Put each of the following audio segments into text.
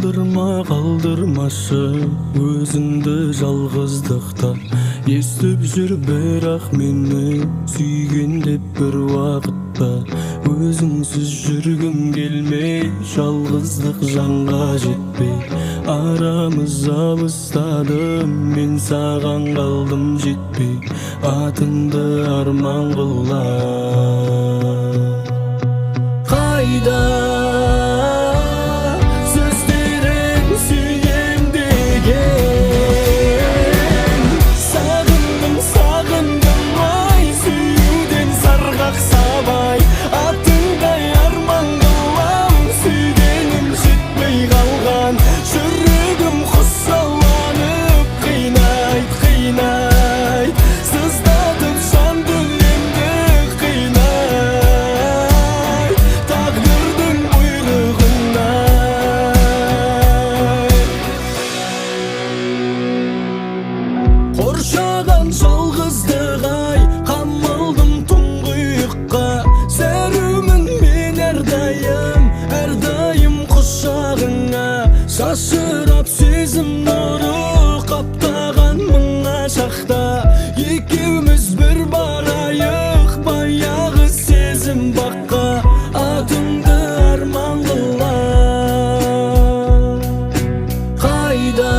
Қалдырмашы өзіңді жалғыздықта, естіп жүр бірақ мені сүйген деп бір уақытта. Өзіңсіз жүргім келмей, жалғыздық жанға жетпей, арамыз алыстадым, мен саған қалдым жетпей, атыңды арман қылам. Қайда қоршаған жалғыздық ай, қамалдым тұңғиыққа, зәрумін мен әрдайым құшағыңа. Шашырап сезім нұры қаптаған мыңа шақта, екеуміз бір барайық баяғы сезім баққа, атыңды арман қылам. Қайда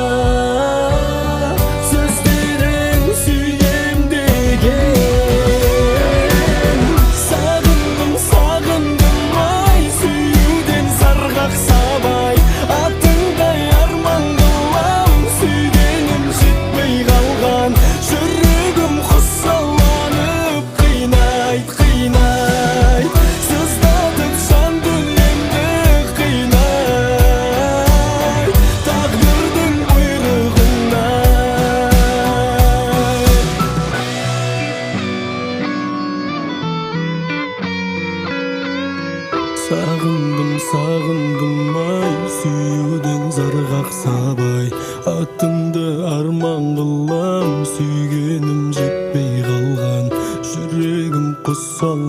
сағындым ай, сүюден зарғақ сабай, атыңды арман қылам, сүйгенім жетпей қалған, жүрегім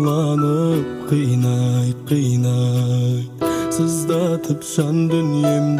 құсаланып қинайт, сыздатып жан дүниемді.